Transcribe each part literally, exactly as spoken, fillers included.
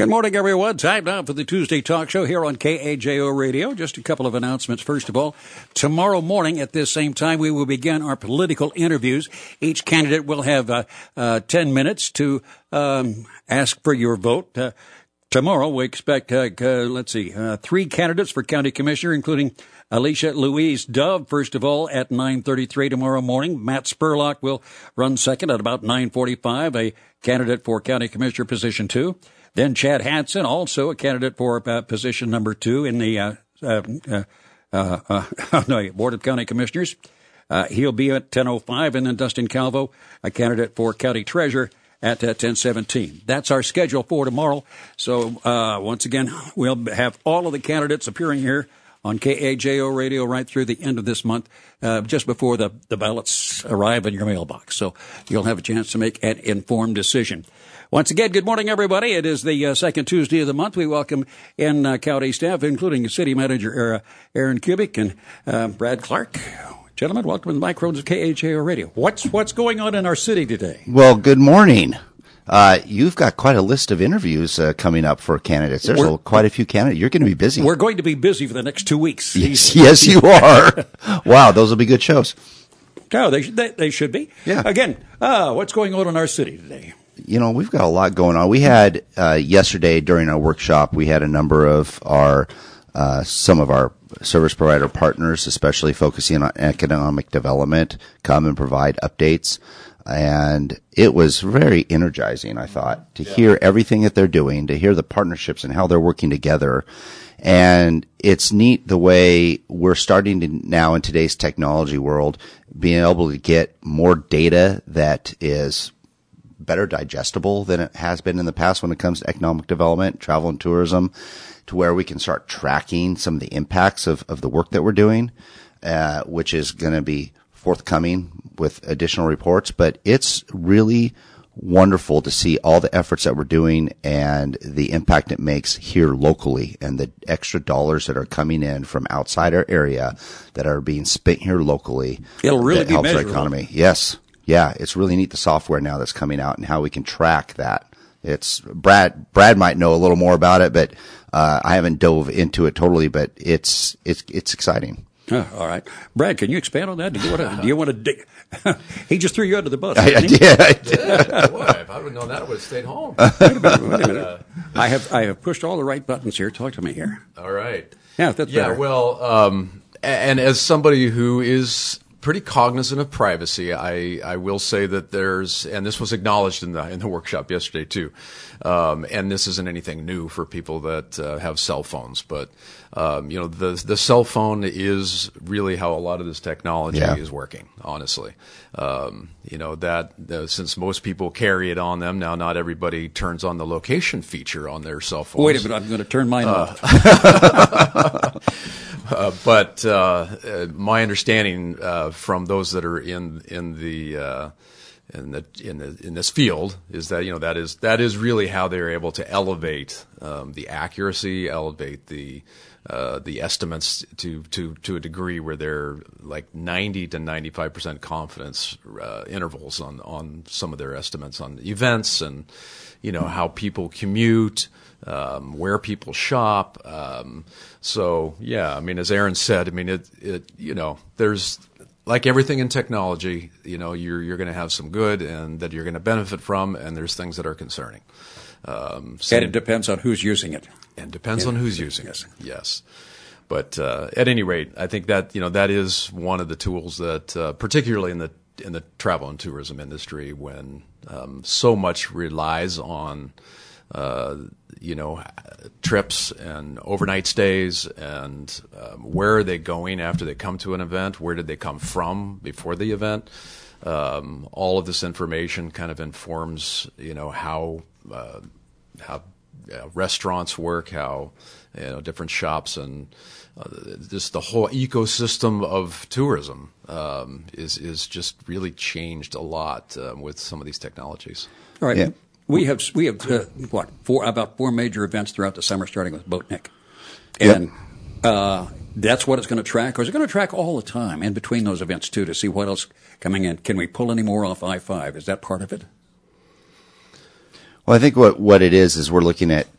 Good morning, everyone. Time now for the Tuesday Talk Show here on K A J O Radio. Just a couple of announcements. First of all, tomorrow morning at this same time, we will begin our political interviews. Each candidate will have uh, uh, ten minutes to um, ask for your vote. Uh, tomorrow, we expect, uh, uh, let's see, uh, three candidates for county commissioner, including Alicia Louise Dove, first of all, at nine thirty-three tomorrow morning. Matt Spurlock will run second at about nine forty-five, a candidate for county commissioner position two. Then Chad Hansen, also a candidate for uh, position number two in the uh, uh, uh, uh, uh, no, Board of County Commissioners. Uh, he'll be at ten oh five, and then Dustin Calvo, a candidate for county treasurer, at uh, ten seventeen. That's our schedule for tomorrow. So uh, once again, we'll have all of the candidates appearing here on K A J O Radio right through the end of this month, uh, just before the, the ballots arrive in your mailbox. So you'll have a chance to make an informed decision. Once again, good morning, everybody. It is the uh, second Tuesday of the month. We welcome in uh, county staff, including City Manager uh, Aaron Kubik and uh, Brad Clark. Gentlemen, welcome to the microphones of K A J O Radio. What's what's going on in our city today? Well, good morning. Uh, you've got quite a list of interviews uh, coming up for candidates. There's a, quite a few candidates. You're going to be busy. We're going to be busy for the next two weeks. Yes, yes you are. Wow, those will be good shows. Oh, they, they, they should be. Yeah. Again, uh, what's going on in our city today? You know, we've got a lot going on. We had uh, yesterday during our workshop, we had a number of our uh, some of our service provider partners, especially focusing on economic development, come and provide updates. And it was very energizing, I thought, to yeah. hear everything that they're doing, to hear the partnerships and how they're working together. And it's neat the way we're starting to now in today's technology world, being able to get more data that is better digestible than it has been in the past when it comes to economic development, travel and tourism, to where we can start tracking some of the impacts of, of the work that we're doing, uh, which is going to be forthcoming with additional reports. But it's really wonderful to see all the efforts that we're doing and the impact it makes here locally, and the extra dollars that are coming in from outside our area that are being spent here locally. It'll really that be helps our measurable. economy. Yes. Yeah, it's really neat, the software now that's coming out and how we can track that. It's Brad. Brad might know a little more about it, but uh, I haven't dove into it totally. But it's it's it's exciting. Oh, all right, Brad, can you expand on that? Do you want to? Do you want to dig? He just threw you under the bus. I, I did. I did. Yeah, boy, if I would have known that, I would have stayed home. Wait a minute. Wait a minute. I have I have pushed all the right buttons here. Talk to me here. All right. Yeah, that's yeah. better. Well, um, and as somebody who is pretty cognizant of privacy, I, I will say that there's, and this was acknowledged in the in the workshop yesterday too, um, and this isn't anything new for people that uh, have cell phones, but um, you know the the cell phone is really how a lot of this technology yeah. is working. Honestly, um, you know that uh, since most people carry it on them now, not everybody turns on the location feature on their cell phones. Wait a minute, I'm going to turn mine uh, off. Uh, but uh, uh, my understanding uh, from those that are in in the uh, in the in the in this field is that you know that is that is really how they're able to elevate um, the accuracy, elevate the uh, the estimates to to to a degree where they're like ninety to ninety-five percent confidence uh, intervals on on some of their estimates on events and you know how people commute. Um, where people shop. Um, so yeah, I mean, as Aaron said, I mean, it, it, you know, there's like everything in technology, you know, you're, you're going to have some good and that you're going to benefit from, and there's things that are concerning. Um, so, and it depends on who's using it. And depends yeah. on who's using it. Yes. But, uh, at any rate, I think that, you know, that is one of the tools that, uh, particularly in the, in the travel and tourism industry, when, um, so much relies on, uh, you know, trips and overnight stays and um, where are they going after they come to an event? Where did they come from before the event? Um, all of this information kind of informs, you know, how uh, how uh, restaurants work, how you know different shops, and uh, just the whole ecosystem of tourism um, is is just really changed a lot uh, with some of these technologies. All right. Yeah. We have we have uh, what four about four major events throughout the summer, starting with Boatneck, and yep. uh, that's what it's going to track. Or is it going to track all the time in between those events too to see what else coming in? Can we pull any more off I five? Is that part of it? Well, I think what what it is is we're looking at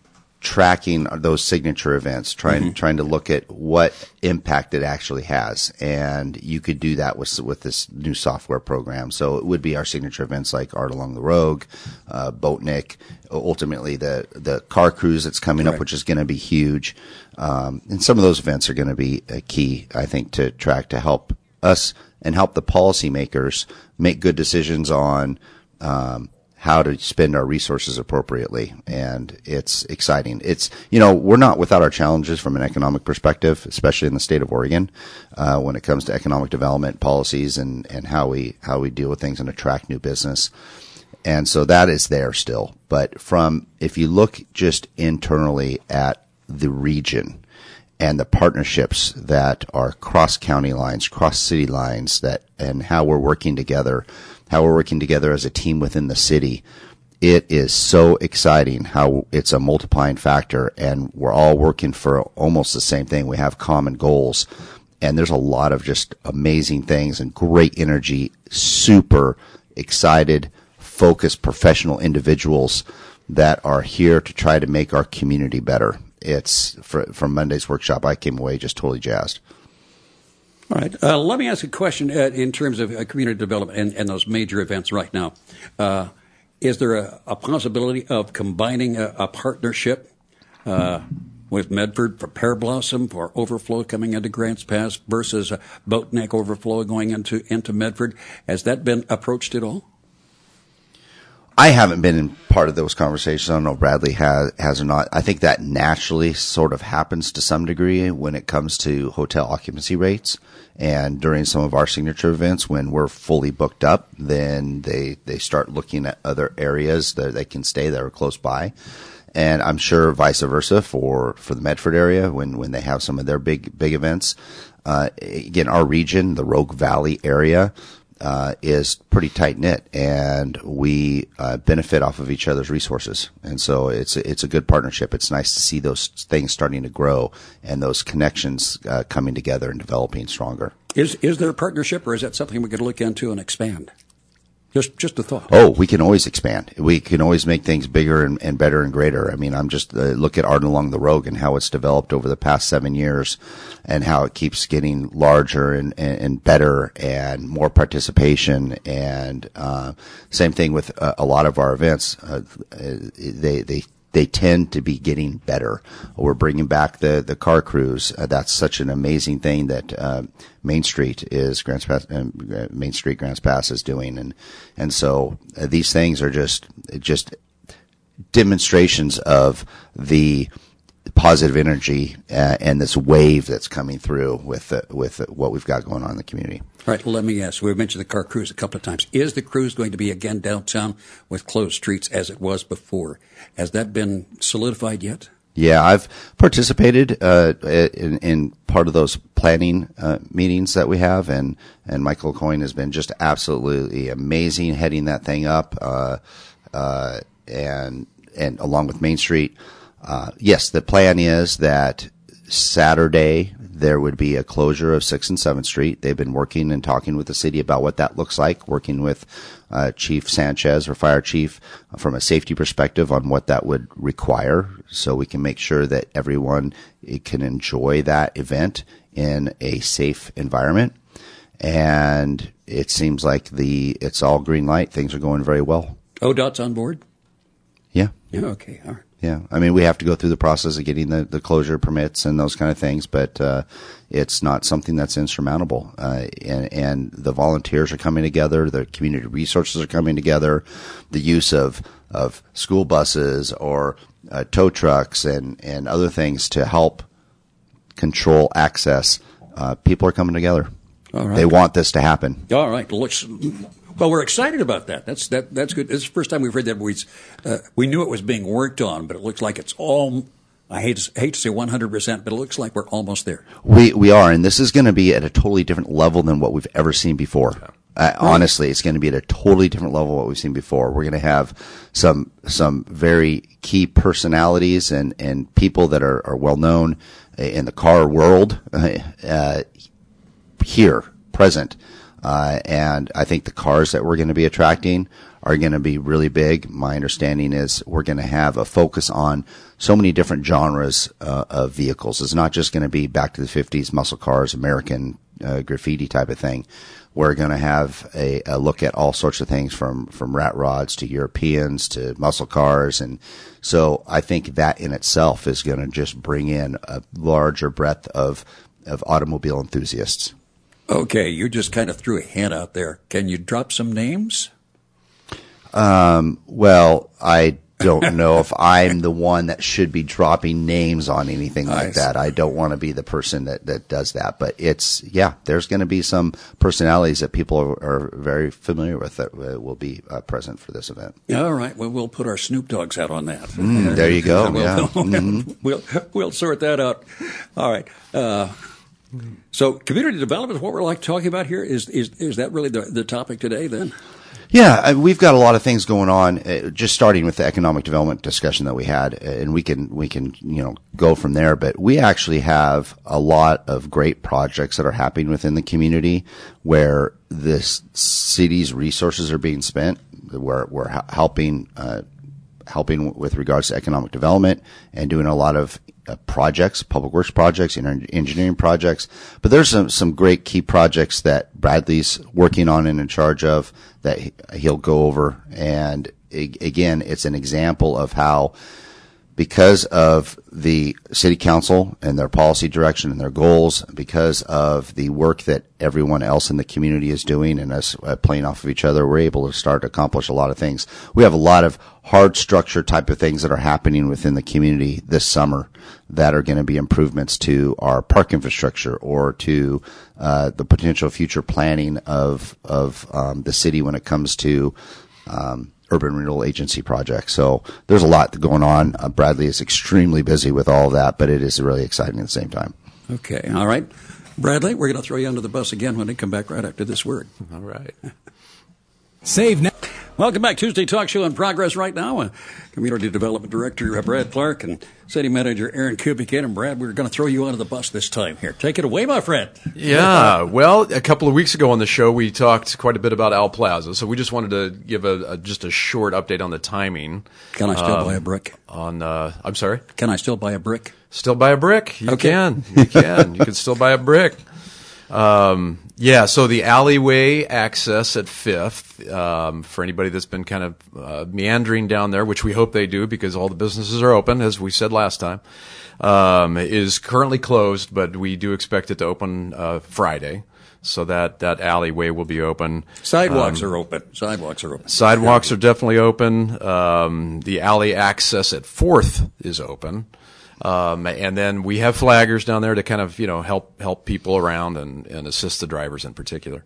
tracking those signature events, trying mm-hmm. trying to look at what impact it actually has, and you could do that with with this new software program. So it would be our signature events like Art Along the Rogue, uh, Boatnik, ultimately the the car cruise that's coming Correct. Up, which is going to be huge, um, and some of those events are going to be a key, I think, to track to help us and help the policymakers make good decisions on um, how to spend our resources appropriately. And it's exciting. It's, you know, we're not without our challenges from an economic perspective, especially in the state of Oregon, uh, when it comes to economic development policies and, and how we, how we deal with things and attract new business. And so that is there still. But from, if you look just internally at the region and the partnerships that are cross county lines, cross city lines, that, and how we're working together, how we're working together as a team within the city, it is so exciting how it's a multiplying factor, and we're all working for almost the same thing. We have common goals, and there's a lot of just amazing things and great energy, super excited, focused professional individuals that are here to try to make our community better. It's for, from Monday's workshop, I came away just totally jazzed. All right. Uh, let me ask a question uh, in terms of uh, community development and, and those major events right now. Uh, is there a, a possibility of combining a, a partnership uh, with Medford for Pear Blossom, for overflow coming into Grants Pass versus a Boatneck overflow going into, into Medford? Has that been approached at all? I haven't been in part of those conversations. I don't know if Bradley has, has or not. I think that naturally sort of happens to some degree when it comes to hotel occupancy rates. And during some of our signature events, when we're fully booked up, then they, they start looking at other areas that they can stay that are close by. And I'm sure vice versa for, for the Medford area when, when they have some of their big, big events. Uh, again, our region, the Rogue Valley area, Uh, is pretty tight knit, and we uh, benefit off of each other's resources, and so it's it's a good partnership. It's nice to see those things starting to grow and those connections uh, coming together and developing stronger. Is is there a partnership, or is that something we could look into and expand? Just just a thought. Oh, we can always expand. We can always make things bigger and, and better and greater. I mean, I'm just uh, look at Art Along the Rogue and how it's developed over the past seven years and how it keeps getting larger and, and, and better and more participation. And uh, same thing with uh, a lot of our events. Uh, they they they tend to be getting better. We're bringing back the, the car cruise. Uh, that's such an amazing thing that uh, Main Street is Grants Pass, uh, Main Street Grants Pass is doing, and and so uh, these things are just just demonstrations of the positive energy uh, and this wave that's coming through with uh, with uh, what we've got going on in the community. All right, let me ask. We've mentioned the car cruise a couple of times. Is the cruise going to be again downtown with closed streets as it was before? Has that been solidified yet? Yeah, I've participated uh, in, in part of those planning uh, meetings that we have, and, and Michael Coyne has been just absolutely amazing heading that thing up, uh, uh, and and along with Main Street. Uh, yes, the plan is that Saturday there would be a closure of sixth and seventh Street. They've been working and talking with the city about what that looks like, working with uh, Chief Sanchez, or Fire Chief, from a safety perspective on what that would require, so we can make sure that everyone can enjoy that event in a safe environment. And it seems like the it's all green light. Things are going very well. O DOT's on board? Yeah. Yeah, okay, all right. Yeah, I mean, we have to go through the process of getting the, the closure permits and those kind of things, but uh, it's not something that's insurmountable. Uh, and, and the volunteers are coming together, the community resources are coming together, the use of of school buses or uh, tow trucks and, and other things to help control access. Uh, people are coming together. All right. They want this to happen. All right. Looks. Well, we're excited about that. That's that. That's good. This is the first time we've heard that. We uh, we knew it was being worked on, but it looks like it's all. I hate to, hate to say one hundred percent, but it looks like we're almost there. We we are, and this is going to be at a totally different level than what we've ever seen before. Uh, right. Honestly, it's going to be at a totally different level than what we've seen before. We're going to have some some very key personalities and, and people that are, are well known in the car world uh, uh, here present. Uh, and I think the cars that we're going to be attracting are going to be really big. My understanding is we're going to have a focus on so many different genres uh, of vehicles. It's not just going to be back to the fifties muscle cars, American uh, graffiti type of thing. We're going to have a, a look at all sorts of things from, from rat rods to Europeans to muscle cars. And so I think that in itself is going to just bring in a larger breadth of, of automobile enthusiasts. Okay, you just kind of threw a hint out there. Can you drop some names? Um, well, I don't know if I'm the one that should be dropping names on anything like I that. I don't want to be the person that, that does that. But it's, yeah, there's going to be some personalities that people are, are very familiar with that will be uh, present for this event. All right. Well, we'll put our Snoop Dogs out on that. Mm, there you go. we'll, yeah. We'll, mm-hmm. we'll, we'll sort that out. All right. Uh, so community development is what we're like talking about here. Is, is, is that really the, the topic today then? Yeah, we've got a lot of things going on. Uh, just starting with the economic development discussion that we had, and we can we can you know go from there. But we actually have a lot of great projects that are happening within the community, where this city's resources are being spent. We're we're ha- helping uh, helping with regards to economic development and doing a lot of uh, projects, public works projects, engineering projects. But there's some, some great key projects that Bradley's working on and in charge of that he'll go over. And again, it's an example of how, because of the city council and their policy direction and their goals, because of the work that everyone else in the community is doing and us uh, playing off of each other, we're able to start to accomplish a lot of things. We have a lot of hard structure type of things that are happening within the community this summer that are going to be improvements to our park infrastructure or to uh, the potential future planning of of um, the city when it comes to um, urban renewal agency projects. So there's a lot going on. Uh, Bradley is extremely busy with all of that, but it is really exciting at the same time. Okay. All right. Bradley, we're going to throw you under the bus again when we come back right after this word. All right. Save now. Welcome back. Tuesday Talk Show in progress right now. Uh, Community Development Director uh, Brad Clark and City Manager Aaron Kubik. And Brad, we're going to throw you under the bus this time here. Take it away, my friend. Yeah. Well, a couple of weeks ago on the show, we talked quite a bit about Al Plaza. So we just wanted to give a, a just a short update on the timing. Can I still um, buy a brick? On uh, I'm sorry? Can I still buy a brick? Still buy a brick. You okay. can. You can. You can still buy a brick. Um, yeah, so the alleyway access at Fifth, um, for anybody that's been kind of uh, meandering down there, which we hope they do because all the businesses are open, as we said last time, um, is currently closed, but we do expect it to open uh, Friday. So that, that alleyway will be open. Sidewalks um, are open. Sidewalks are open. Sidewalks are definitely open. Um, the alley access at Fourth is open. Um, and then we have flaggers down there to kind of, you know, help, help people around and, and assist the drivers in particular.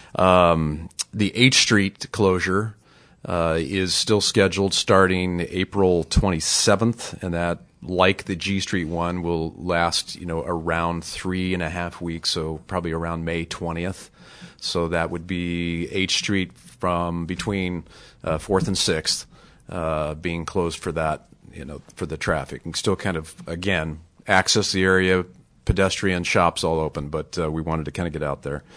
Um, the H Street closure, uh, is still scheduled starting April twenty-seventh, and that, like the G Street one, will last, you know, around three and a half weeks, so probably around May twentieth. So that would be H Street from between, uh, fourth and sixth, uh, being closed for that. You know, for the traffic, and still kind of, again, access the area, pedestrian shops all open, but uh, we wanted to kind of get out there.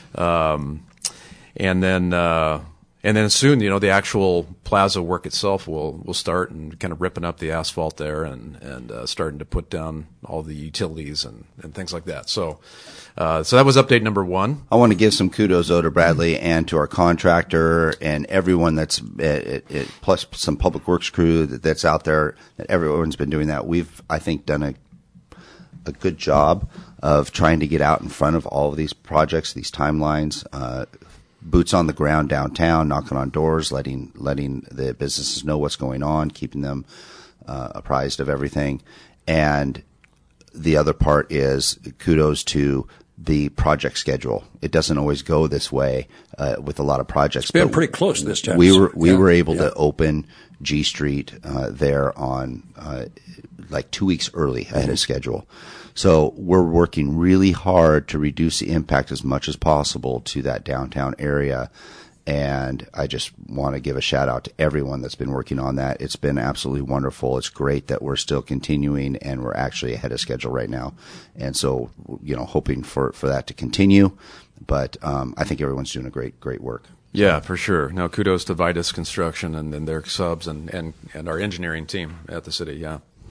Um, and then, uh, and then soon, you know, the actual plaza work itself will will start, and kind of ripping up the asphalt there, and and uh, starting to put down all the utilities and, and things like that. So, uh, so that was update number one. I want to give some kudos though to Bradley and to our contractor and everyone that's it, it, plus some public works crew that, that's out there. That everyone's been doing that. We've, I think, done a a good job of trying to get out in front of all of these projects, these timelines. Uh, boots on the ground downtown, knocking on doors, letting letting the businesses know what's going on, keeping them uh, apprised of everything. And the other part is kudos to the project schedule. It doesn't always go this way uh, with a lot of projects. It's been pretty close this time. We were we yeah, were able yeah. to open G Street uh, there on uh, like two weeks early ahead of schedule. So we're working really hard to reduce the impact as much as possible to that downtown area. And I just want to give a shout out to everyone that's been working on that. It's been absolutely wonderful. It's great that we're still continuing and we're actually ahead of schedule right now. And so, you know, hoping for, for that to continue. But um, I think everyone's doing a great, great work. Yeah, for sure. Now, kudos to Vitus Construction and, and their subs and, and, and our engineering team at the city. Yeah.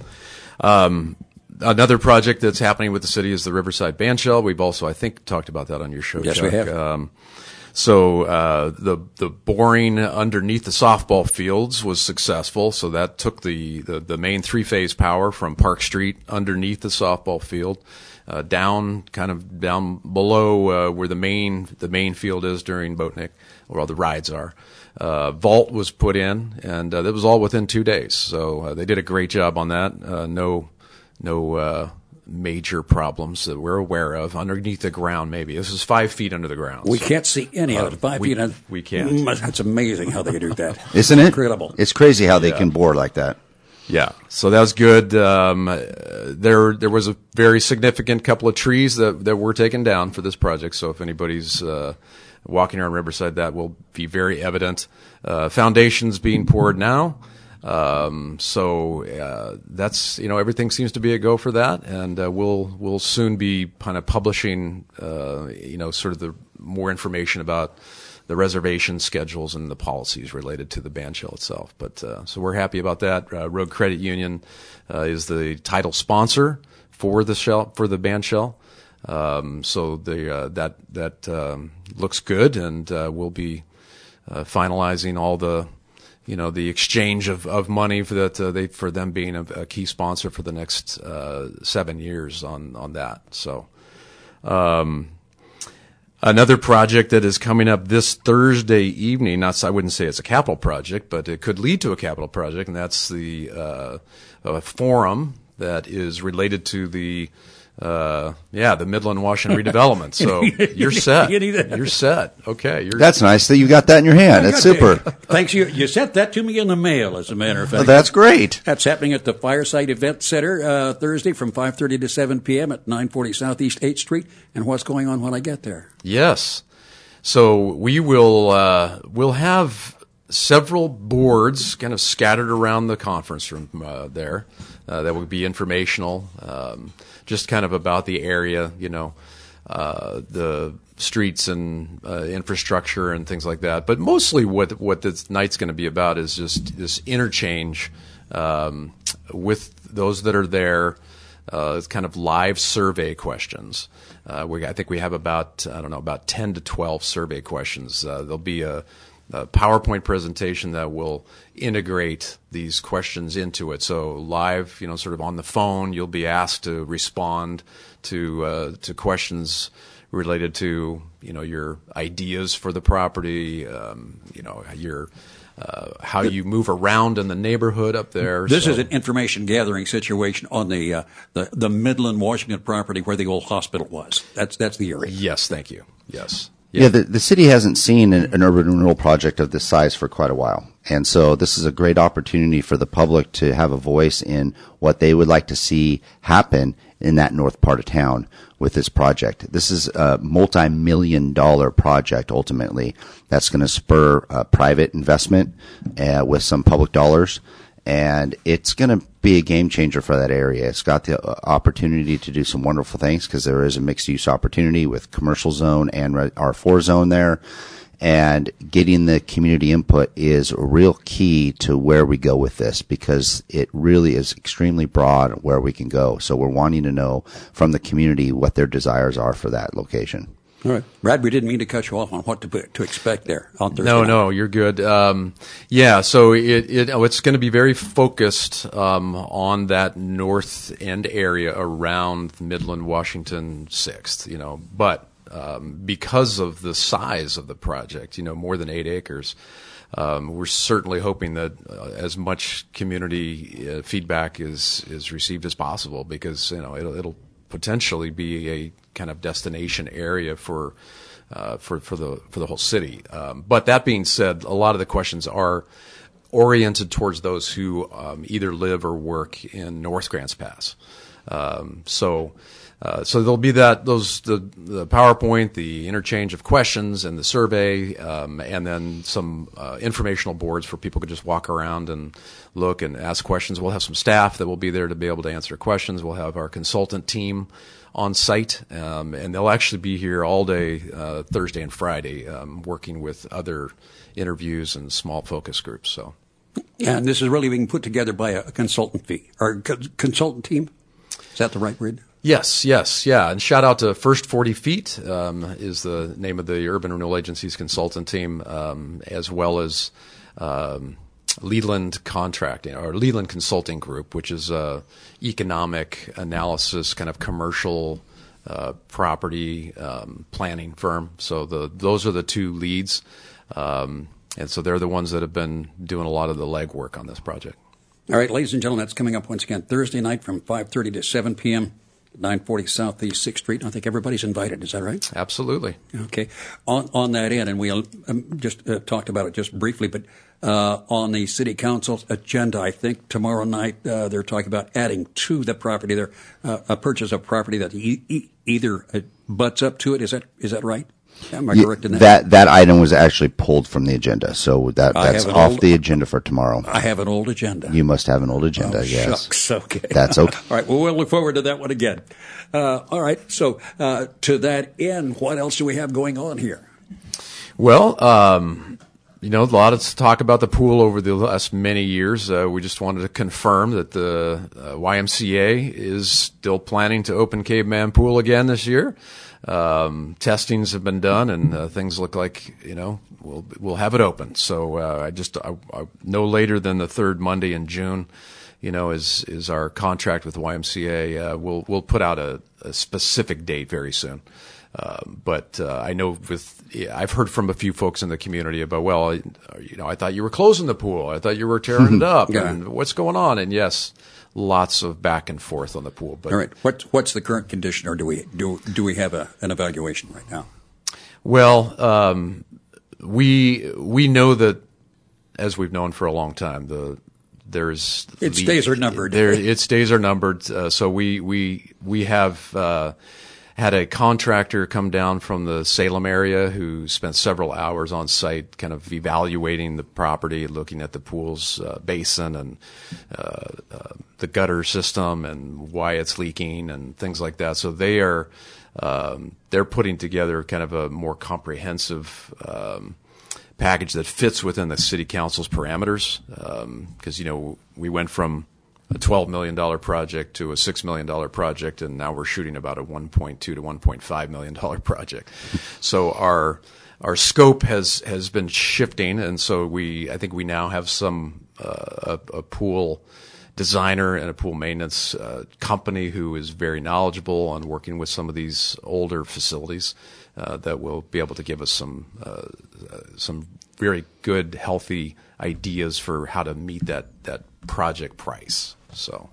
Um, another project that's happening with the city is the Riverside Bandshell. We've also, I think, talked about that on your show, Yes, Chuck. we have. Um, so uh, the the boring underneath the softball fields was successful. So that took the, the, the main three-phase power from Park Street underneath the softball field uh, down, kind of down below uh, where the main the main field is during Boatnik, where all the rides are. Uh, vault was put in, and uh, that was all within two days. So uh, they did a great job on that. Uh, no, no uh, major problems that we're aware of underneath the ground. Maybe this is five feet under the ground. We so, can't see any of it. Five we, feet. under- we can't. Mm, That's amazing how they do that. Isn't it? Incredible. It's crazy how they Yeah. can bore like that. Yeah, so that was good. Um, uh, there, there was a very significant couple of trees that that were taken down for this project. So if anybody's uh, walking around Riverside, that will be very evident. Uh, foundations being poured now. Um, so uh, that's, you know, everything seems to be a go for that, and uh, we'll we'll soon be kind of publishing, uh, you know, sort of the more information about the reservation schedules and the policies related to the bandshell itself. But uh, so we're happy about that. Uh, Road Credit Union uh, is the title sponsor for the shell for the bandshell. Um, so the uh, that that um, looks good, and uh, we'll be uh, finalizing all the, you know, the exchange of, of money for that uh, they for them being a, a key sponsor for the next uh, seven years on on that. So. Um, Another project that is coming up this Thursday evening, not I wouldn't say it's a capital project, but it could lead to a capital project, and that's the uh, a forum that is related to the uh, yeah the Midland Washington redevelopment. So you're set. You need that. You're set. Okay, you're That's nice that you got that in your hand. That's super. Thanks. You, you sent that to me in the mail, as a matter of fact. Oh, that's great. That's happening at the Fireside Event Center uh, Thursday from five thirty to seven p.m. at nine forty Southeast eighth Street. And what's going on when I get there? Yes. So we will uh, we'll have several boards kind of scattered around the conference room uh, there uh, that will be informational, um, just kind of about the area, you know, uh, the streets and uh, infrastructure and things like that. But mostly what what this night's going to be about is just this interchange um, with those that are there. Uh, it's kind of live survey questions. Uh, we, I think we have about, I don't know, about ten to twelve survey questions. Uh, there'll be a, a PowerPoint presentation that will integrate these questions into it. So live, you know, sort of on the phone, you'll be asked to respond to uh, to questions related to, you know, your ideas for the property, um, you know, your Uh, how you move around in the neighborhood up there. This so. is an information gathering situation on the, uh, the the Midland, Washington property where the old hospital was. That's that's the area. Yes, thank you. Yes. Yeah, the, the city hasn't seen an, an urban renewal project of this size for quite a while. And so this is a great opportunity for the public to have a voice in what they would like to see happen in that north part of town with this project. This is a multi-million dollar project ultimately that's going to spur uh, private investment uh, with some public dollars. And it's going to be a game changer for that area. It's got the opportunity to do some wonderful things because there is a mixed use opportunity with commercial zone and R four zone there. And getting the community input is a real key to where we go with this because it really is extremely broad where we can go. So we're wanting to know from the community what their desires are for that location. All right. Brad, we didn't mean to cut you off on what to to expect there on Thursday No, night. no, you're good. Um, yeah, so it, it oh, it's going to be very focused um, on that north end area around Midland, Washington sixth, you know, but um, because of the size of the project, you know, more than eight acres, um, we're certainly hoping that uh, as much community uh, feedback is, is received as possible because, you know, it'll, it'll potentially be a kind of destination area for uh, for for the for the whole city. Um, but that being said, a lot of the questions are oriented towards those who um, either live or work in North Grants Pass. Um, so. Uh, so there'll be that those the, the PowerPoint, the interchange of questions, and the survey, um, and then some uh, informational boards for people to just walk around and look and ask questions. We'll have some staff that will be there to be able to answer questions. We'll have our consultant team on site, um, and they'll actually be here all day uh, Thursday and Friday, um, working with other interviews and small focus groups. So. And this is really being put together by a consultant fee or co- consultant team. Is that the right word? Yes, yes, yeah. And shout out to First forty Feet um, is the name of the Urban Renewal Agency's consultant team, um, as well as um, Leland Contracting or Leland Consulting Group, which is a economic analysis kind of commercial uh, property um, planning firm. So the those are the two leads. Um, And so they're the ones that have been doing a lot of the legwork on this project. All right, ladies and gentlemen, that's coming up once again Thursday night from five thirty to seven p.m., nine forty Southeast sixth Street. I think everybody's invited. Is that right? Absolutely. Okay. On on that end, and we um, just uh, talked about it just briefly, but uh, on the City Council's agenda, I think tomorrow night uh, they're talking about adding to the property there uh, a purchase of property that e- e- either uh, butts up to it. Is that is that right? Am I correct in that? That that item was actually pulled from the agenda, so that that's off old, the agenda for tomorrow. I have an old agenda. You must have an old agenda, oh, yes. Shucks, okay. That's okay. All right, well, we'll look forward to that one again. Uh, all right, so uh, to that end, what else do we have going on here? Well, um, you know, a lot of talk about the pool over the last many years. Uh, we just wanted to confirm that the uh, Y M C A is still planning to open Caveman Pool again this year. Um, testings have been done, and uh, things look like, you know, we'll we'll have it open. So uh, I just I, I, no later than the third Monday in June, you know, is is our contract with the Y M C A. Uh, we'll we'll put out a, a specific date very soon. Uh, but uh, I know with yeah, I've heard from a few folks in the community about, well, you know, I thought you were closing the pool. I thought you were tearing it up. Yeah. And what's going on? And yes, lots of back and forth on the pool. But all right, what what's the current condition, or do we do do we have a, an evaluation right now? Well, um, we we know that, as we've known for a long time, the there's its the, days are numbered. There, its days are numbered. Uh, so we we we have uh, had a contractor come down from the Salem area who spent several hours on site, kind of evaluating the property, looking at the pool's uh, basin and uh, uh, the gutter system and why it's leaking and things like that. So they are um, they're putting together kind of a more comprehensive Um, package that fits within the city council's parameters, because um, you know we went from a twelve million dollars project to a six million dollars project, and now we're shooting about a one point two to one point five million dollars project. So our our scope has has been shifting, and so we I think we now have some uh, a, a pool designer and a pool maintenance uh, company who is very knowledgeable on working with some of these older facilities uh, that will be able to give us some uh, some very good, healthy ideas for how to meet that that project price. So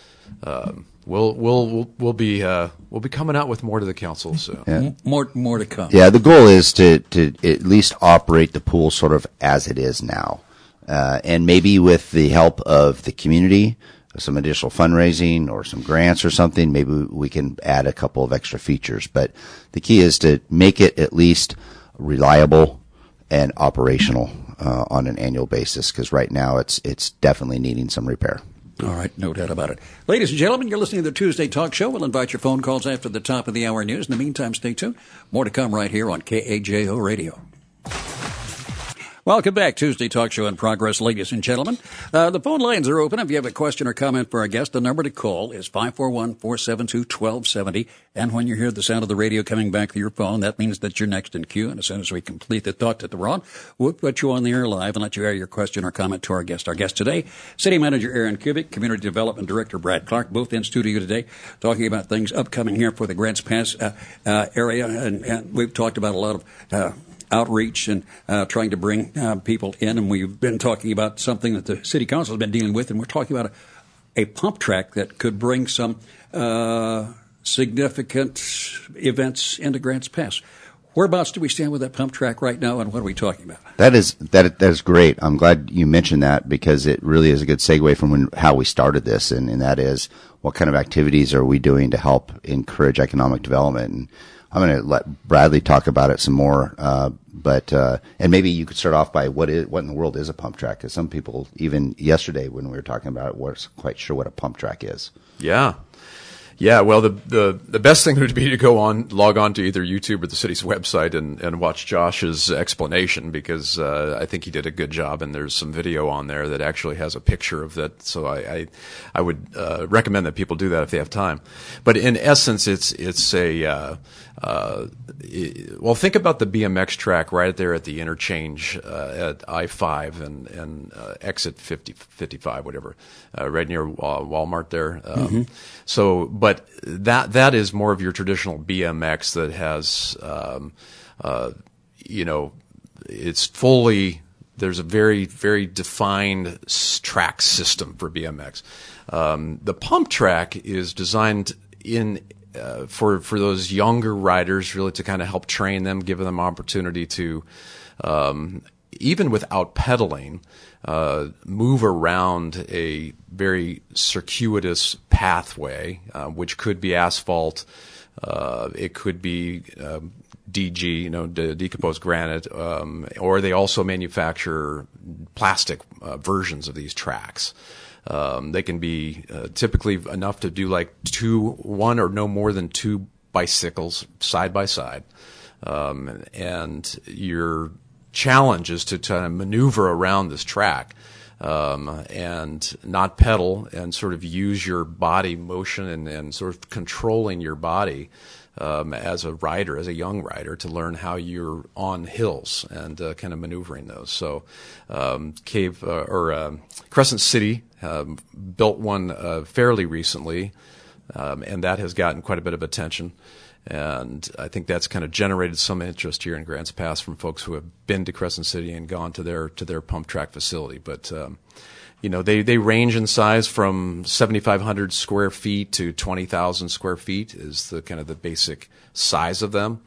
um, we'll we'll we'll we'll be uh, we'll be coming out with more to the council soon. Yeah. More more to come. Yeah, the goal is to to at least operate the pool sort of as it is now, uh, and maybe with the help of the community, some additional fundraising or some grants or something, maybe we can add a couple of extra features. But the key is to make it at least reliable and operational uh, on an annual basis, because right now it's it's definitely needing some repair. All right, no doubt about it. Ladies and gentlemen, you're listening to the Tuesday Talk Show. We'll invite your phone calls after the top of the hour news. In the meantime, stay tuned. More to come right here on K A J O Radio. Welcome back. Tuesday Talk Show in progress, ladies and gentlemen. Uh, the phone lines are open. If you have a question or comment for our guest, the number to call is five four one, four seven two, one two seven zero. And when you hear the sound of the radio coming back to your phone, that means that you're next in queue. And as soon as we complete the thought that we're on, we'll put you on the air live and let you air your question or comment to our guest. Our guest today, City Manager Aaron Kubik, Community Development Director Brad Clark, both in studio today, talking about things upcoming here for the Grants Pass uh, uh, area. And, and we've talked about a lot of uh, outreach and uh, trying to bring uh, people in, and we've been talking about something that the City Council has been dealing with, and we're talking about a, a pump track that could bring some uh, significant events into Grants Pass. Whereabouts do we stand with that pump track right now, and what are we talking about? That is that that is great. I'm glad you mentioned that, because it really is a good segue from when, how we started this, and, and that is what kind of activities are we doing to help encourage economic development. And I'm going to let Bradley talk about it some more, uh, but uh, and maybe you could start off by what is what in the world is a pump track? Because some people, even yesterday when we were talking about it, weren't quite sure what a pump track is. Yeah, Yeah, well, the, the the best thing would be to go on, log on to either YouTube or the city's website and, and watch Josh's explanation, because uh, I think he did a good job, and there's some video on there that actually has a picture of that. So I I, I would uh, recommend that people do that if they have time. But in essence, it's it's a uh, uh, it, well, think about the B M X track right there at the interchange uh, at I five and and uh, exit fifty, fifty-five, whatever, uh, right near uh, Walmart there. Um, mm-hmm. So, but But that that is more of your traditional B M X that has, um, uh, you know, it's fully, there's a very, very defined track system for B M X. Um, the pump track is designed in uh, for for those younger riders, really to kind of help train them, give them opportunity to, um, even without pedaling, uh, move around a very circuitous pathway, uh, which could be asphalt, uh, it could be uh, D G, you know, de- decomposed granite, um, or they also manufacture plastic uh, versions of these tracks. Um, they can be uh, typically enough to do like two, one or no more than two bicycles side by side, um, and you're challenge is to try to maneuver around this track um, and not pedal, and sort of use your body motion and, and sort of controlling your body um, as a rider, as a young rider, to learn how you're on hills and uh, kind of maneuvering those. So um, Cave uh, or uh, Crescent City um, built one uh, fairly recently, um, and that has gotten quite a bit of attention. And I think that's kind of generated some interest here in Grants Pass from folks who have been to Crescent City and gone to their to their pump track facility. But um, you know, they they range in size from seventy-five hundred square feet to twenty thousand square feet is the kind of the basic size of them.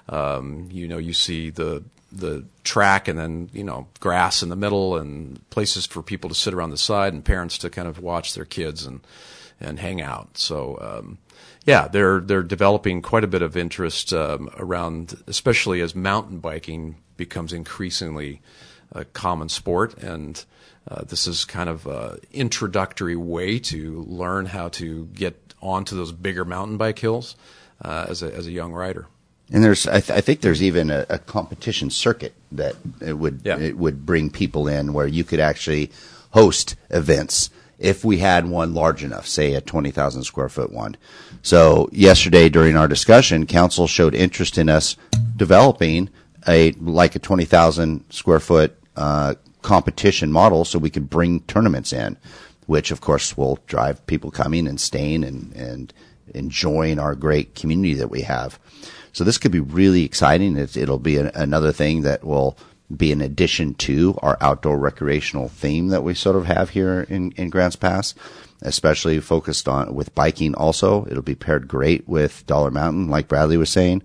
Um, you know, you see the the track, and then you know grass in the middle, and places for people to sit around the side, and parents to kind of watch their kids and and hang out. So. Um, Yeah, they're they're developing quite a bit of interest um, around, especially as mountain biking becomes increasingly a common sport, and uh, this is kind of an introductory way to learn how to get onto those bigger mountain bike hills uh, as a as a young rider. And there's, I, th- I think there's even a, a competition circuit that it would yeah. it would bring people in, where you could actually host events if we had one large enough, say a twenty thousand square foot one. So yesterday during our discussion, council showed interest in us developing a like a twenty thousand square foot uh, competition model, so we could bring tournaments in, which of course will drive people coming and staying and, and enjoying our great community that we have. So this could be really exciting. It, it'll be a, another thing that will be in addition to our outdoor recreational theme that we sort of have here in, in Grants Pass, especially focused on with biking also. It'll be paired great with Dollar Mountain, like Bradley was saying.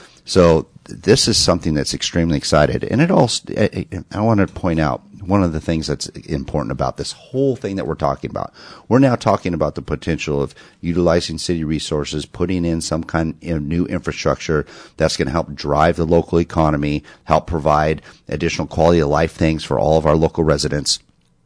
So this is something that's extremely excited. And it also, I, I want to point out one of the things that's important about this whole thing that we're talking about. We're now talking about the potential of utilizing city resources, putting in some kind of new infrastructure that's going to help drive the local economy, help provide additional quality of life things for all of our local residents.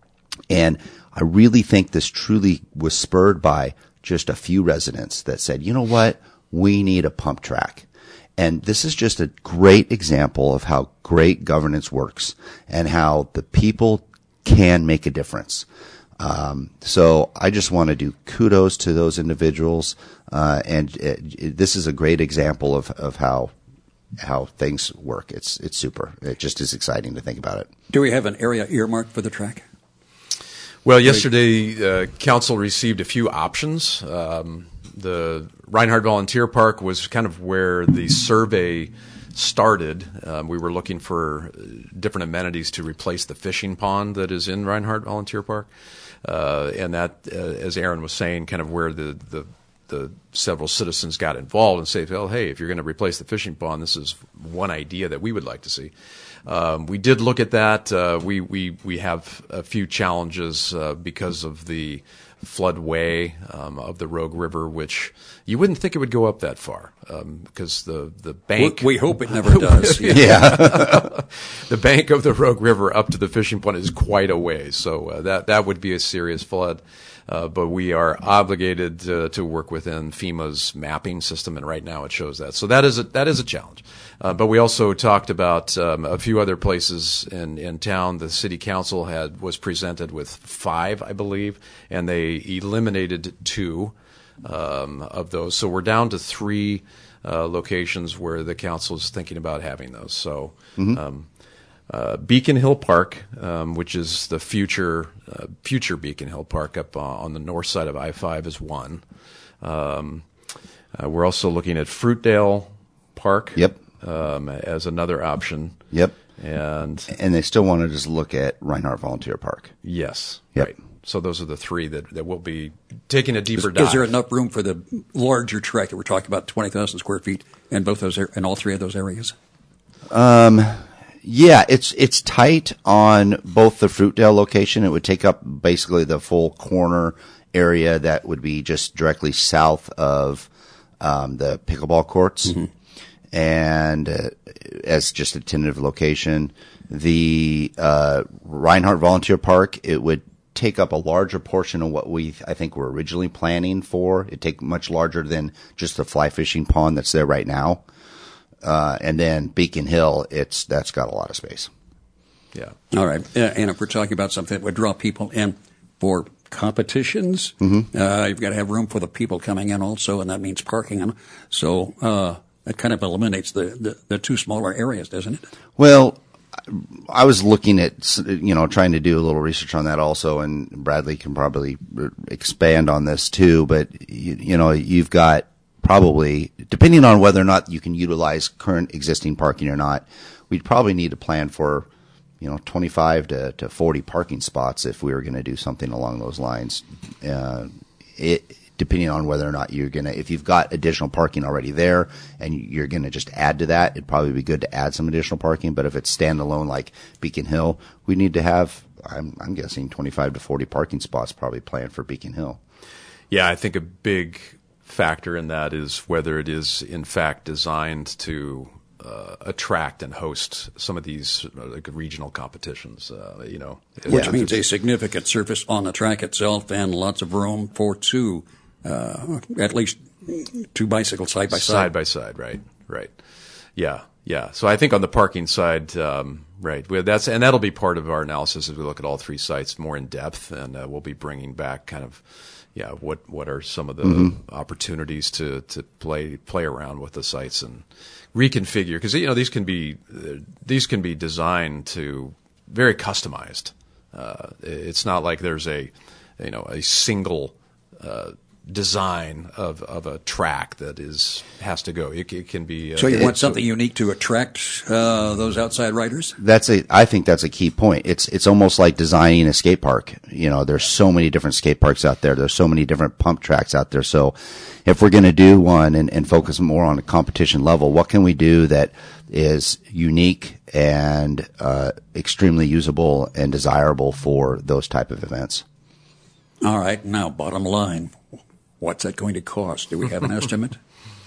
And I really think this truly was spurred by just a few residents that said, you know what, we need a pump track. And this is just a great example of how great governance works and how the people can make a difference. Um, so I just want to do kudos to those individuals. Uh, and it, it, this is a great example of, of how how things work. It's it's super. It just is exciting to think about it. Do we have an area earmarked for the track? Well, yesterday, uh, council received a few options. Um, the Reinhardt Volunteer Park was kind of where the survey started. Um, we were looking for different amenities to replace the fishing pond that is in Reinhardt Volunteer Park. Uh, and that, uh, as Aaron was saying, kind of where the, the, the several citizens got involved and say, well, hey, if you're going to replace the fishing pond, this is one idea that we would like to see. Um, we did look at that. Uh, we, we, we have a few challenges uh, because of the floodway um, of the Rogue River, which you wouldn't think it would go up that far um, because the, the bank... We, we hope it never does. Yeah. yeah. The bank of the Rogue River up to the fishing pond is quite a ways, so uh, that, that would be a serious flood. Uh, but we are obligated uh, to work within FEMA's mapping system, and right now it shows that. So that is a, that is a challenge. Uh, but we also talked about um, a few other places in, in town. The city council had was presented with five, I believe, and they eliminated two um, of those. So we're down to three uh, locations where the council is thinking about having those. So. Mm-hmm. Um, Uh, Beacon Hill Park, um, which is the future uh, future Beacon Hill Park up uh, on the north side of I five, is one. Um, uh, we're also looking at Fruitdale Park. Yep. Um, as another option. Yep. And and they still want to just look at Reinhardt Volunteer Park. Yes. Yep. Right. So those are the three that, that will be taking a deeper is, dive. Is there enough room for the larger track that we're talking about, twenty thousand square feet, in both those in all three of those areas? Um. Yeah, it's it's tight on both the Fruitdale location. It would take up basically the full corner area that would be just directly south of um, the pickleball courts, mm-hmm. and uh, as just a tentative location. The uh, Reinhardt Volunteer Park, it would take up a larger portion of what we I think were originally planning for. It'd take much larger than just the fly fishing pond that's there right now. Uh, and then Beacon Hill, it's that's got a lot of space. Yeah. All right. Uh, and if we're talking about something that would draw people in for competitions, mm-hmm. uh, you've got to have room for the people coming in also, and that means parking them. So uh, that kind of eliminates the, the, the two smaller areas, doesn't it? Well, I was looking at, you know, trying to do a little research on that also, and Bradley can probably expand on this too, but, you, you know, you've got probably, depending on whether or not you can utilize current existing parking or not, we'd probably need to plan for, you know, twenty-five to, to forty parking spots if we were going to do something along those lines. Uh, it, depending on whether or not you're going to, if you've got additional parking already there and you're going to just add to that, it'd probably be good to add some additional parking. But if it's standalone like Beacon Hill, we need to have, I'm, I'm guessing twenty-five to forty parking spots probably planned for Beacon Hill. Yeah, I think a big factor in that is whether it is in fact designed to uh, attract and host some of these uh, like regional competitions. Uh, you know, which yeah. means a significant surface on the track itself and lots of room for two, uh, at least two bicycles side by side. Side by side, right, right. Yeah, yeah. So I think on the parking side, um, right, well, that's and that'll be part of our analysis as we look at all three sites more in depth, and uh, we'll be bringing back kind of. Yeah, what what are some of the mm-hmm. opportunities to, to play play around with the sites and reconfigure? Because you know these can be uh, these can be designed to very customized. Uh, it's not like there's a you know a single uh, design of, of a track that is has to go. It, it can be. Uh, so you want something unique to attract uh, those outside riders? That's a. I think that's a key point. It's it's almost like designing a skate park. You know, there's so many different skate parks out there. There's so many different pump tracks out there. So if we're going to do one and, and focus more on a competition level, what can we do that is unique and uh, extremely usable and desirable for those type of events? All right. Now, bottom line. What's that going to cost? Do we have an estimate?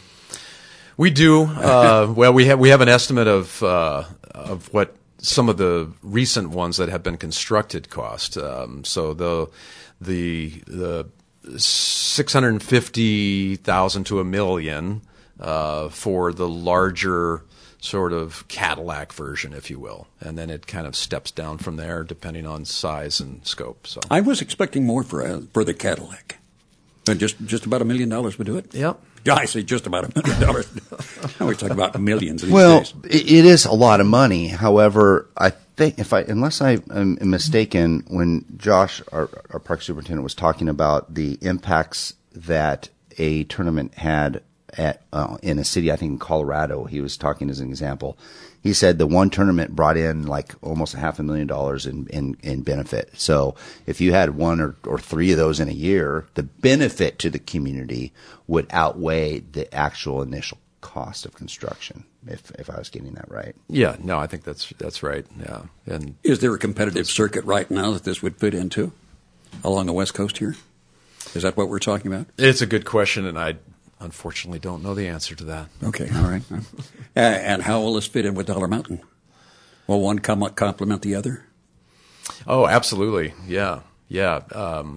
We do. Uh, well, we have we have an estimate of uh, of what some of the recent ones that have been constructed cost. Um, so the the the six hundred fifty thousand to a million uh, for the larger sort of Cadillac version, if you will, and then it kind of steps down from there depending on size and scope. So I was expecting more for uh, for the Cadillac. But just just about a million dollars would do it? Yep. I say just about a million dollars. I always talk about millions these well, days. Well, it is a lot of money. However, I think if I, unless I am mistaken, when Josh, our, our park superintendent, was talking about the impacts that a tournament had at uh, in a city, I think in Colorado, he was talking as an example. He said the one tournament brought in like almost a half a million dollars in, in, in benefit. So if you had one or, or three of those in a year, the benefit to the community would outweigh the actual initial cost of construction, if if I was getting that right. Yeah, no, I think that's that's right. Yeah. And is there a competitive circuit right now that this would fit into along the West Coast here? Is that what we're talking about? It's a good question, and I unfortunately don't know the answer to that. Okay, all right. uh, and how will this fit in with Dollar Mountain? Will one come complement the other? Oh, absolutely. Yeah, yeah. Um,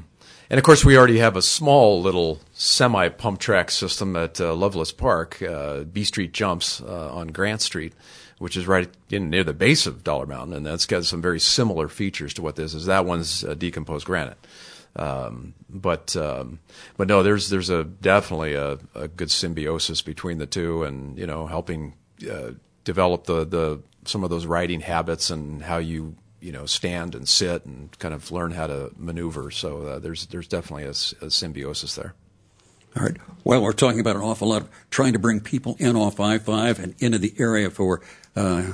and of course, we already have a small little semi-pump track system at uh, Loveless Park, uh, B Street Jumps uh, on Grant Street, which is right in near the base of Dollar Mountain, and that's got some very similar features to what this is. That one's uh, decomposed granite. Um, but um, but no, there's there's a definitely a, a good symbiosis between the two, and you know, helping uh, develop the, the some of those riding habits and how you you know stand and sit and kind of learn how to maneuver. So uh, there's there's definitely a, a symbiosis there. All right. Well, we're talking about an awful lot of trying to bring people in off I five and into the area for uh,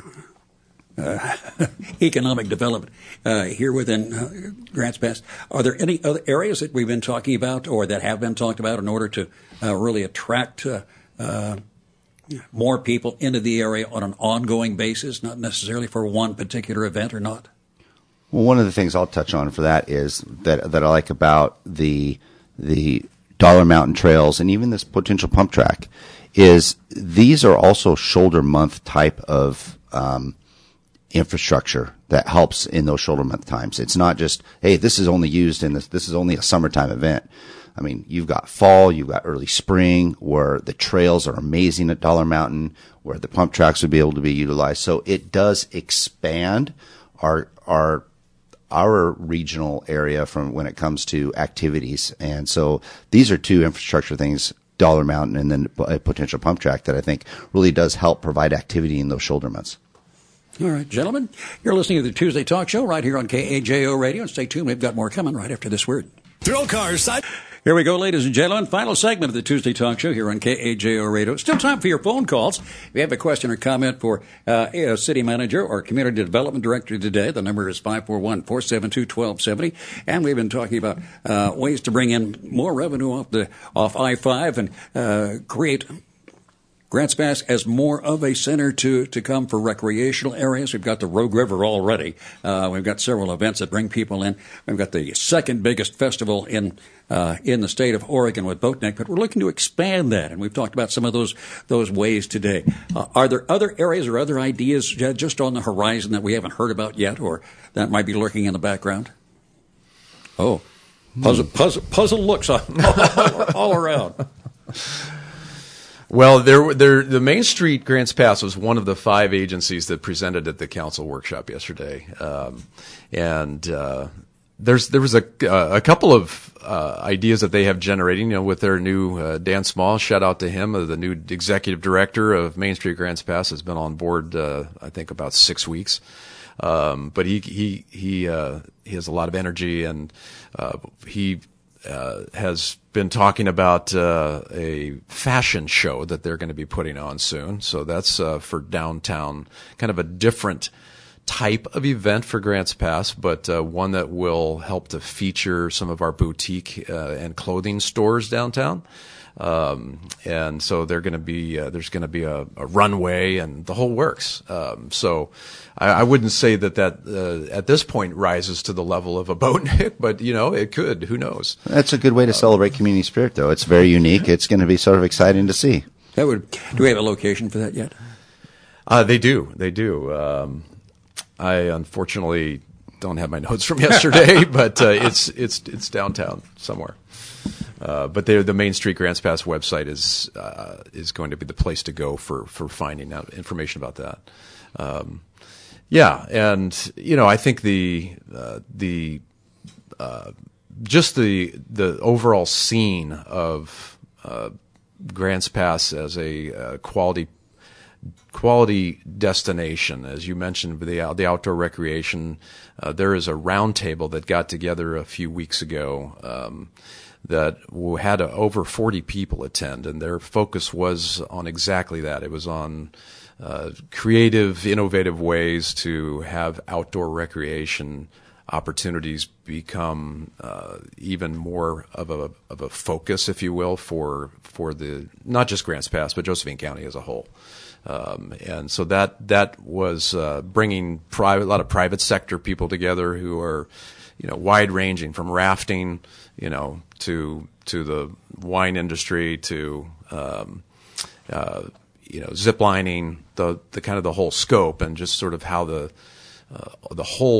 uh, economic development uh, here within uh, Grants Pass. Are there any other areas that we've been talking about or that have been talked about in order to uh, really attract uh, uh, more people into the area on an ongoing basis, not necessarily for one particular event or not? Well, one of the things I'll touch on for that is that that I like about the the Dollar Mountain trails and even this potential pump track is these are also shoulder month type of um, infrastructure that helps in those shoulder month times. It's not just, hey, this is only used in this, this is only a summertime event. I mean, you've got fall, you've got early spring where the trails are amazing at Dollar Mountain, where the pump tracks would be able to be utilized. So it does expand our, our, our regional area from when it comes to activities. And so these are two infrastructure things, Dollar Mountain and then a potential pump track, that I think really does help provide activity in those shoulder months. All right, gentlemen, you're listening to the Tuesday Talk Show right here on K A J O Radio. And stay tuned, we've got more coming right after this word. Thrill cars side. Here we go, ladies and gentlemen. Final segment of the Tuesday Talk Show here on K A J O Radio. Still time for your phone calls. If you have a question or comment for uh, a city manager or community development director today, the number is five four one, four seven two, one two seven zero. And we've been talking about uh, ways to bring in more revenue off the off I five and uh, create Grants Pass as more of a center to, to come for recreational areas. We've got the Rogue River already. Uh, we've got several events that bring people in. We've got the second biggest festival in uh, in the state of Oregon with Boatneck, but we're looking to expand that, and we've talked about some of those those ways today. Uh, are there other areas or other ideas just on the horizon that we haven't heard about yet, or that might be lurking in the background? Oh, puzzle puzzle, puzzle looks all, all, all around. Well, there, there, the Main Street Grants Pass was one of the five agencies that presented at the council workshop yesterday, um, and uh, there's there was a uh, a couple of uh, ideas that they have generating. You know, with their new uh, Dan Small, shout out to him, uh, the new executive director of Main Street Grants Pass, has been on board uh, I think about six weeks. Um, but he he he uh, he has a lot of energy, and uh, he. Uh, has been talking about uh, a fashion show that they're going to be putting on soon. So that's uh, for downtown, kind of a different type of event for Grants Pass, but uh, one that will help to feature some of our boutique uh, and clothing stores downtown. Um, and so they're going to be, uh, there's going to be a, a runway and the whole works. Um, so I, I wouldn't say that that, uh, at this point rises to the level of a Boatneck, but you know, it could, who knows? That's a good way to celebrate community spirit though. It's very unique. It's going to be sort of exciting to see. That would, do we have a location for that yet? Uh, they do, they do. Um, I unfortunately don't have my notes from yesterday, but, uh, it's, it's, it's downtown somewhere. Uh, but the Main Street Grants Pass website is uh, is going to be the place to go for, for finding out information about that. Um, yeah, and you know, I think the uh, the uh, just the the overall scene of uh, Grants Pass as a uh, quality quality destination, as you mentioned, the the outdoor recreation. Uh, there is a roundtable that got together a few weeks ago. Um, that had a, over forty people attend, and their focus was on exactly that. It was on uh, creative, innovative ways to have outdoor recreation opportunities become uh, even more of a of a focus, if you will, for for the not just Grants Pass, but Josephine County as a whole. Um, and so that that was uh, bringing private, a lot of private sector people together who are, you know, wide ranging from rafting, you know, to to the wine industry, to um, uh, you know, zip lining, the the kind of the whole scope, and just sort of how the uh, the whole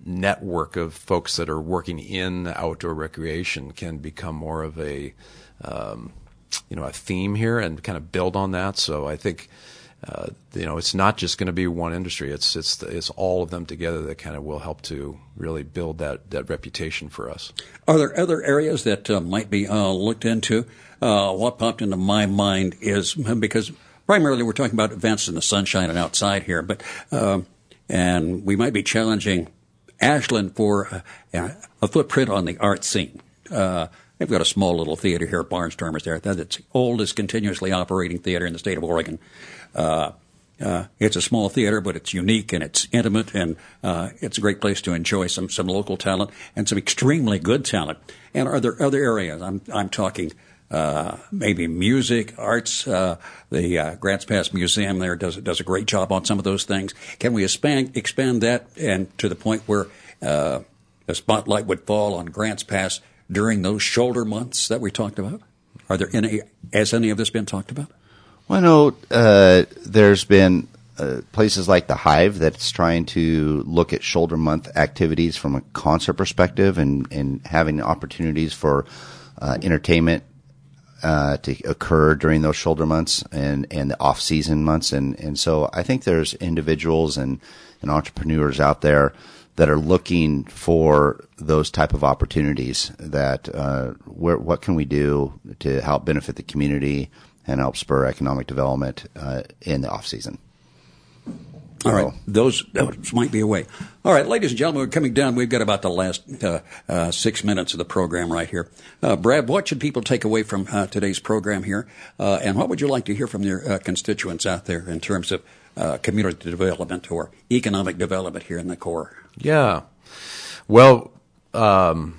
network of folks that are working in outdoor recreation can become more of a um, you know a theme here and kind of build on that. So I think uh, you know it's not just going to be one industry. It's it's it's all of them together that kind of will help to really build that that reputation for us. Are there other areas that uh, might be uh, looked into? Uh, what popped into my mind is because primarily we're talking about events in the sunshine and outside here, but uh, and we might be challenging Ashland for uh, a footprint on the art scene. Uh, they've got a small little theater here at Barnstormers there. That's the oldest continuously operating theater in the state of Oregon. Uh, uh, it's a small theater, but it's unique and it's intimate, and uh, it's a great place to enjoy some, some local talent and some extremely good talent. And are there other areas? I'm I'm talking uh, maybe music, arts. Uh, the uh, Grants Pass Museum there does does a great job on some of those things. Can we expand expand that and to the point where uh, the spotlight would fall on Grants Pass during those shoulder months that we talked about? Are there any? Has any of this been talked about? Well, I know uh, there's been uh, places like the Hive that's trying to look at shoulder month activities from a concert perspective and, and having opportunities for uh, entertainment uh, to occur during those shoulder months and, and the off-season months. And, and so I think there's individuals and, and entrepreneurs out there that are looking for those type of opportunities that uh, where, what can we do to help benefit the community and help spur economic development uh, in the off season. All right, those, those might be a way. All right, ladies and gentlemen, we're coming down. We've got about the last uh, uh, six minutes of the program right here. Uh, Brad, what should people take away from uh, today's program here? Uh, and what would you like to hear from your uh, constituents out there in terms of uh, community development or economic development here in the core? Yeah. Well, um,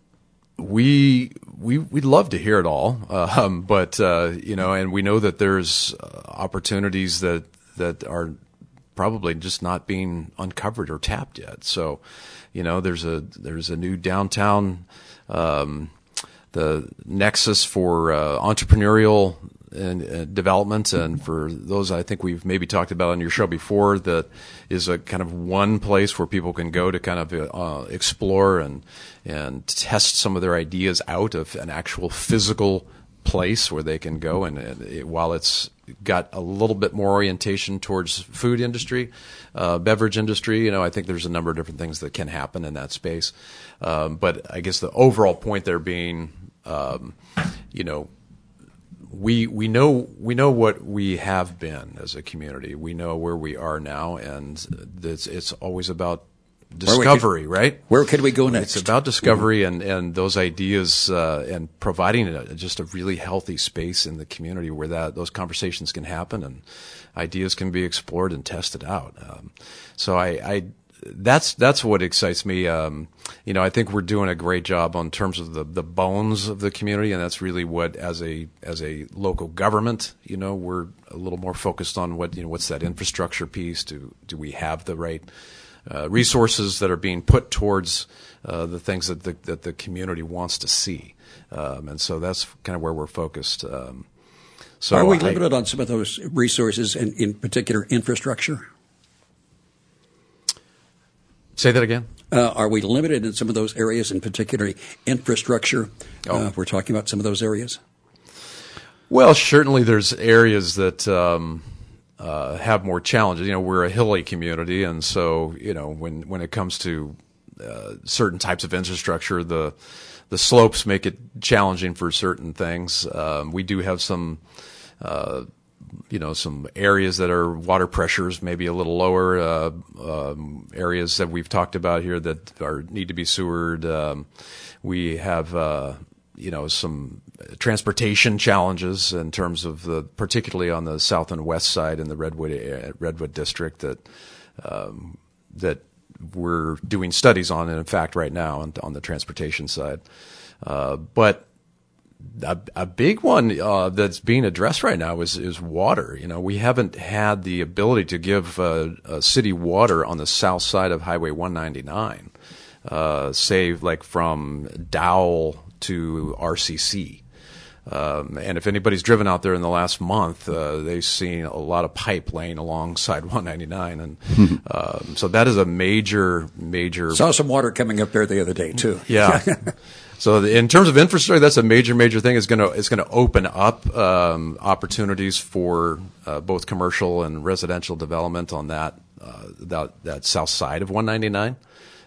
we we we'd love to hear it all, um, but uh, you know, and we know that there's uh, opportunities that that are probably just not being uncovered or tapped yet. So, you know, there's a there's a new downtown, um, the nexus for uh, entrepreneurial and uh, development, and for those I think we've maybe talked about on your show before, that is a kind of one place where people can go to kind of uh, explore and and test some of their ideas out of an actual physical place where they can go. And, and it, while it's got a little bit more orientation towards food industry, uh, beverage industry, you know, I think there's a number of different things that can happen in that space. Um, but I guess the overall point there being, um, you know, We we know we know what we have been as a community. We know where we are now, and it's it's always about discovery, could, right? Where could we go next? It's about discovery mm-hmm. and, and those ideas uh, and providing a, just a really healthy space in the community where that those conversations can happen and ideas can be explored and tested out. Um, so I. I That's that's what excites me. Um, you know, I think we're doing a great job on terms of the, the bones of the community, and that's really what, as a as a local government, you know, we're a little more focused on what you know what's that infrastructure piece. Do do we have the right uh, resources that are being put towards uh, the things that the that the community wants to see, um, and so that's kind of where we're focused. Um, so are we I, limited on some of those resources, and in particular infrastructure? Say that again. Uh, are we limited in some of those areas, in particular infrastructure? Oh. Uh, we're talking about some of those areas. Well, certainly there's areas that um, uh, have more challenges. You know, we're a hilly community, and so you know when when it comes to uh, certain types of infrastructure, the the slopes make it challenging for certain things. Um, we do have some. Uh, you know, some areas that are water pressures maybe a little lower, uh, um, areas that we've talked about here that are need to be sewered. Um, we have, uh, you know, some transportation challenges in terms of the, particularly on the south and west side in the Redwood uh, Redwood district that um, that we're doing studies on, and in fact, right now on, on the transportation side, uh, but. A, a big one uh, that's being addressed right now is is water. You know, we haven't had the ability to give uh, uh, city water on the south side of Highway one ninety-nine, uh, say like from Dowell to R C C. Um, and if anybody's driven out there in the last month, uh, they've seen a lot of pipe laying alongside one ninety-nine, and um, so that is a major, major. Saw some water coming up there the other day too. Yeah. So the, in terms of infrastructure, that's a major, major thing. It's going to it's going to open up um, opportunities for uh, both commercial and residential development on that uh, that that south side of one ninety-nine.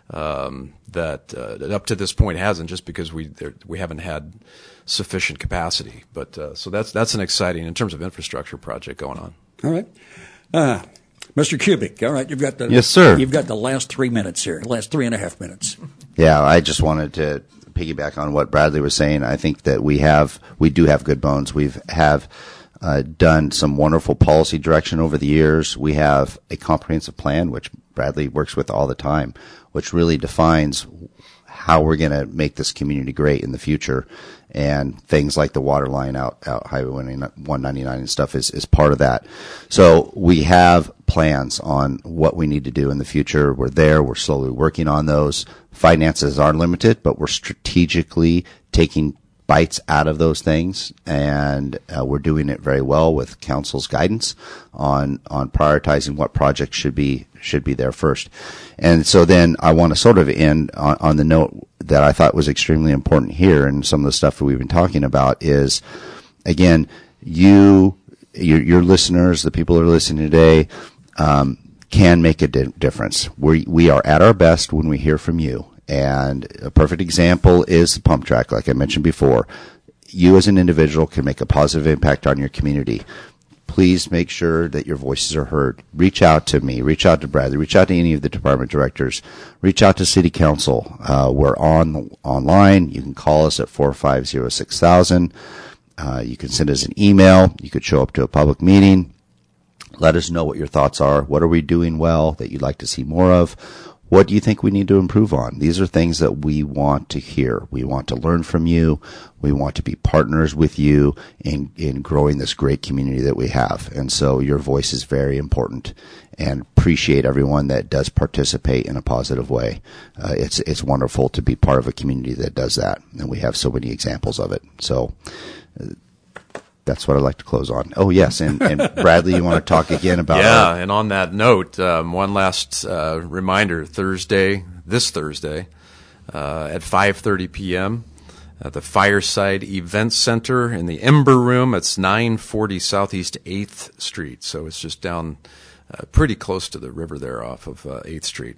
Um, that uh, up to this point hasn't, just because we there, we haven't had sufficient capacity. But uh, so that's that's an exciting, in terms of infrastructure, project going on. All right, uh, Mister Kubik. All right, you've got the yes, sir. You've got the last three minutes here, last three and a half minutes. Yeah, I just wanted to piggyback on what Bradley was saying. I think that we have we do have good bones. We've have uh, done some wonderful policy direction over the years. We have a comprehensive plan, which Bradley works with all the time, which really defines how we're going to make this community great in the future. And things like the water line out, out Highway one ninety-nine and stuff is, is part of that. So we have plans on what we need to do in the future. We're there. We're slowly working on those. Finances are limited, but we're strategically taking bites out of those things, and uh, we're doing it very well with council's guidance on on prioritizing what projects should be should be there first. And so then I want to sort of end on, on the note that I thought was extremely important here, and some of the stuff that we've been talking about is, again, you, your, your listeners, the people that are listening today, um, can make a di- difference. We we are at our best when we hear from you. And a perfect example is the pump track, like I mentioned before. You as an individual can make a positive impact on your community. Please make sure that your voices are heard. Reach out to me. Reach out to Bradley. Reach out to any of the department directors. Reach out to City Council. Uh, we're on online. You can call us at four five zero six thousand. Uh, you can send us an email. You could show up to a public meeting. Let us know what your thoughts are. What are we doing well that you'd like to see more of? What do you think we need to improve on? These are things that we want to hear. We want to learn from you. We want to be partners with you in, in growing this great community that we have. And so your voice is very important, and appreciate everyone that does participate in a positive way. Uh, it's, it's wonderful to be part of a community that does that. And we have so many examples of it. So, uh, that's what I'd like to close on. Oh, yes, and, and Bradley, you want to talk again about Yeah, our- and on that note, um, one last uh, reminder, Thursday, this Thursday, uh, at five thirty p.m., at the Fireside Event Center in the Ember Room. It's nine forty Southeast eighth Street, so it's just down uh, pretty close to the river there off of uh, eighth Street.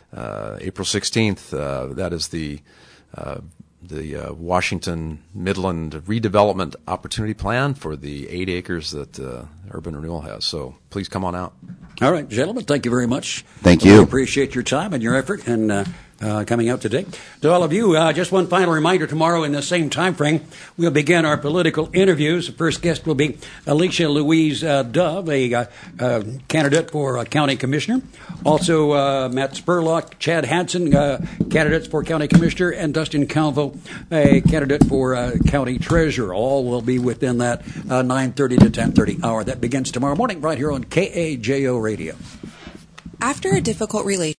Uh, April sixteenth, uh, that is the uh, the uh, Washington Midland redevelopment opportunity plan for the eight acres that uh, Urban Renewal has. So please come on out. All right, gentlemen, thank you very much. Thank We you. appreciate your time and your effort and uh, uh, coming out today. To all of you, uh, just one final reminder, tomorrow in the same time frame, we'll begin our political interviews. The first guest will be Alicia Louise uh, Dove, a uh, uh, candidate for uh, county commissioner. Also, uh, Matt Spurlock, Chad Hansen, uh, candidates for county commissioner, and Dustin Calvo, a candidate for uh, county treasurer. All will be within that uh, nine thirty to ten thirty hour. That begins tomorrow morning right here on K A J O Radio. After a difficult relationship,